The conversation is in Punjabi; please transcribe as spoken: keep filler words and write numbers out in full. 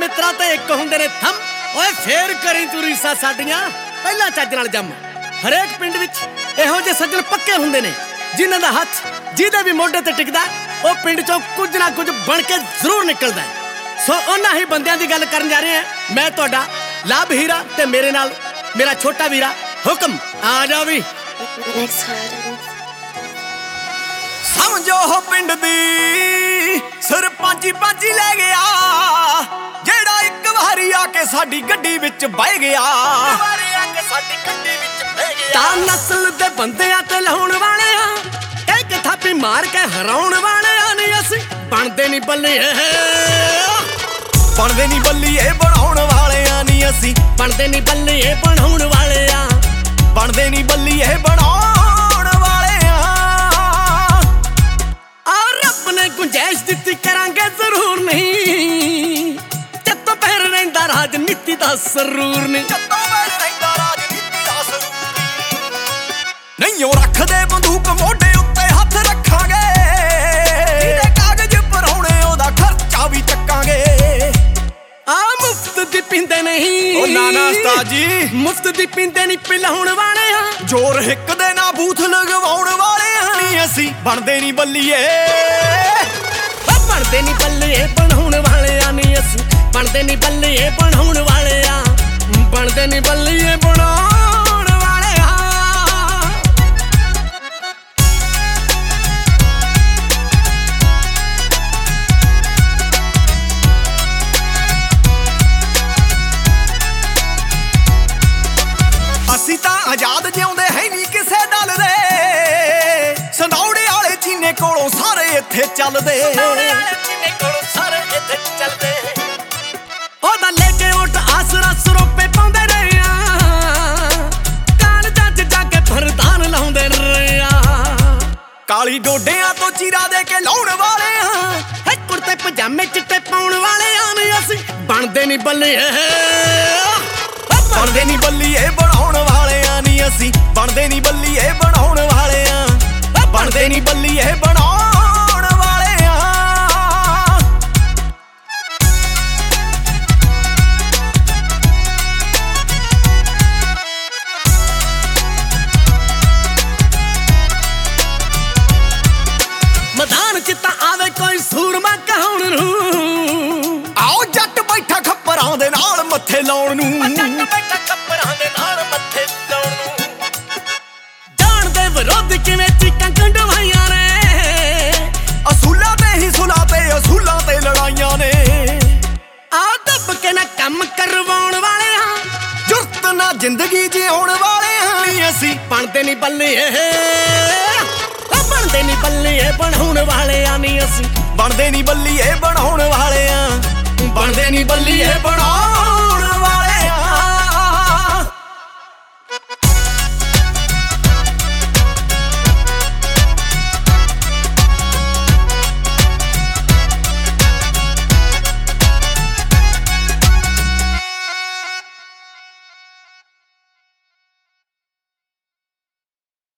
ਮਿੱਤਰਾਂ ਤੇ ਇੱਕ ਹੁੰਦੇ ਨੇ ਥੰਮ। ਓਏ ਫੇਰ ਕਰੀ ਤੂੰ ਰੀਸਾਂ ਸਾਡੀਆਂ ਪਹਿਲਾਂ ਚੱਜ ਨਾਲ ਜੰਮ। ਹਰੇਕ ਪਿੰਡ ਵਿੱਚ ਇਹੋ ਜਿਹੇ ਸੱਜਣ ਪੱਕੇ ਹੁੰਦੇ ਨੇ ਜਿਨ੍ਹਾਂ ਦਾ ਹੱਥ ਜਿਹਦੇ ਵੀ ਮੋਢੇ ਤੇ ਟਿਕਦਾ ਉਹ ਪਿੰਡ ਚੋਂ ਕੁਝ ਨਾ ਕੁਝ ਬਣ ਕੇ ਜ਼ਰੂਰ ਨਿਕਲਦਾ। ਸੋ ਉਹਨਾਂ ਹੀ ਬੰਦਿਆਂ ਦੀ ਗੱਲ ਕਰਨ ਜਾ ਰਹੇ ਹਾਂ। ਮੈਂ ਤੁਹਾਡਾ ਲਾਭ ਹੀਰਾ ਤੇ ਮੇਰੇ ਨਾਲ ਮੇਰਾ ਛੋਟਾ ਵੀਰਾ ਹੁਕਮ। ਆ ਜਾ ਵੀ ਸਮਝੋ ਪਿੰਡ ਦੀ ਸਰਪੰਚੀ ਪੰਚੀ ਲੈ ਗਿਆ ਜਿਹੜਾ ਇੱਕ ਵਾਰੀ ਆ ਕੇ ਸਾਡੀ ਗੱਡੀ ਵਿੱਚ ਬਹਿ ਗਿਆ। ਵਾਰੀ ਆ ਕੇ ਸਾਡੀ ਗੱਡੀ ਵਿੱਚ ਬਹਿ ਗਿਆ। ਤਾਂ ਨਸਲ ਦੇ ਬੰਦਿਆਂ ਤੇ ਲਾਉਣ ਵਾਲਿਆਂ ਇੱਕ ਥਾਪੀ ਮਾਰ ਕੇ ਹਰਾਉਣ ਵਾਲਿਆਂ ਨਹੀਂ ਅਸੀਂ ਬਣਦੇ ਨਹੀਂ ਬੱਲੀਏ। ਬਣਦੇ ਨਹੀਂ ਬੱਲੀਏ ਬਣਾਉਣ ਵਾਲਿਆਂ ਨਹੀਂ ਅਸੀਂ ਬਣਦੇ ਨਹੀਂ ਬੱਲੀਏ ਬਣਾਉਣ ਵਾਲਿਆਂ ਬਣਦੇ ਨਹੀਂ ਬੱਲੀਏ ਬਣਾਉਣ ਵਾਲਿਆਂ। ਆ ਰੱਬ ਨੇ ਗੁੰਜਾਇਸ਼ ਦਿੱਤੀ ਕਰਾਂਗੇ ਜ਼ਰੂਰ ਨਹੀਂ ਜੱਤੋਂ ਪਹਿਰ ਰਹਿੰਦਾ ਰਾਜਨੀਤੀ ਦਾ ਸਰੂਰ ਨਹੀਂ। ਜੱਤੋਂ ਪਹਿਰ ਰਹਿੰਦਾ ਰਾਜਨੀਤੀ ਦਾ ਸਰੂਰ ਨਹੀਂ। ਉਹ ਰੱਖਦੇ ਬੰਦੂਕ ਮੋਢੇ ਉੱਤੇ ਹੱਥ ਰੱਖਾਂਗੇ ਜਿਹਦੇ ਕਾਗਜ਼ ਭਰਾਉਣੇ ਉਹਦਾ ਖਰਚਾ ਵੀ ਚੱਕਾਂਗੇ। ਆ ਮੁਫਤ ਦੀ ਪੀਂਦੇ ਨਹੀਂ ਉਹ ਨਾ ਨਾ ਉਸਤਾਦ ਜੀ ਮੁਫਤ ਦੀ ਪੀਂਦੇ ਨਹੀਂ ਪਿਲਾਉਣ ਵਾਲੇ ਆ ਜੋਰ ਹਿੱਕ ਦੇ ਨਾ ਬੂਥ ਲਗਵਾਉਣ ਵਾਲੇ ਆ ਨਹੀਂ ਅਸੀਂ ਬਣਦੇ ਨਹੀਂ ਬੱਲੀਏ। ਬਣਦੇ ਨਹੀਂ ਬੱਲੀਏ ਬਣਾਉਣ ਵਾਲੇ ਆ ਨਹੀਂ ਅਸੀਂ ਬਣਦੇ ਨਹੀਂ ਬੱਲੀਏ ਬਣਾਉਣ ਵਾਲੇ ਆ ਬਣਦੇ ਨਹੀਂ ਬੱਲੀਏ ਬਣਾਉਣ ਵਾਲੇ ਆ। ਅਸੀਂ ਤਾਂ ਆਜ਼ਾਦ ਜਿਉਂਦੇ ਹੈ ਨਹੀਂ ਕਿਸੇ ਦਲ ਦੇ ਸੰਧੌੜੇ ਵਾਲੇ ਚੀਨੇ ਕੋਲੋਂ ਸਾਰੇ ਇੱਥੇ ਚੱਲਦੇ। ਉਹਦਾ ਲੈ ਕੇ ਓਟ ਆਸਰਾ ਸਰੋਪੇ ਪਾਉਂਦੇ ਰਹੇ ਆ ਕਾਲਜਾਂ ਚ ਜਾ ਕੇ ਫਰਦਾਨ ਲਾਉਂਦੇ ਰਹੇ ਆ। ਕਾਲੀ ਡੋਡਿਆਂ ਤੋਂ ਚੀਰਾ ਦੇ ਕੇ ਲਾਉਣ ਵਾਲੇ ਆ ਹੈ ਕੁੜਤੇ ਪਜਾਮੇ ਚਿੱਟੇ ਪਾਉਣ ਵਾਲੇ ਆ ਨਹੀਂ ਅਸੀਂ ਬਣਦੇ ਨਹੀਂ ਬੱਲੀਏ। ਬਣਦੇ ਨਹੀਂ ਬੱਲੀਏ ਬਣਾਉਣ ਵਾਲਿਆਂ ਨਹੀਂ ਅਸੀਂ ਬਣਦੇ ਨਹੀਂ ਬੱਲੀਏ ਬਣਾਉਣ ਵਾਲਿਆਂ ਬਣਦੇ ਨਹੀਂ ਬੱਲੀਏ ਬਣਾਉਣ ਵਾਲਿਆਂ। ਮੈਦਾਨ ਚ ਤਾਂ ਆਵੇ ਕੋਈ ਸੂਰਮਾ ਕਹਾਉਣ ਨੂੰ ਆਓ ਜੱਟ ਬੈਠਾ ਖੱਪਰਾਂ ਦੇ ਨਾਲ ਮੱਥੇ ਲਾਉਣ ਨੂੰ। ਵਿਰੋਧ ਕਿਵੇਂ ਚੀਕਾਂ ਕੰਢਵਾਈਆਂ ਨੇ ਅਸੂਲਾਂ ਤੇ ਹੀ ਸੁਲਾ ਤੇ ਅਸੂਲਾਂ ਤੇ ਲੜਾਈਆਂ ਨੇ। ਆ ਦੱਬ ਕੇ ਨਾ ਕੰਮ ਕਰਵਾਉਣ ਵਾਲੇ ਆ ਜੁਰਤ ਨਾ ਜ਼ਿੰਦਗੀ ਜਿਉਣ ਵਾਲੇ ਆ ਨਹੀਂ ਅਸੀਂ ਬਣਦੇ ਨਹੀਂ ਬੱਲੀਏ। ਬਣਦੇ ਨਹੀਂ ਬੱਲੀਏ ਬਣਾਉਣ ਵਾਲੇ ਆ ਨਹੀਂ ਅਸੀਂ ਬਣਦੇ ਨਹੀਂ ਬੱਲੀਏ ਬਣਾਉਣ ਵਾਲੇ ਆ ਬਣਦੇ ਨਹੀਂ ਬੱਲੀਏ ਬਣਾਉਣ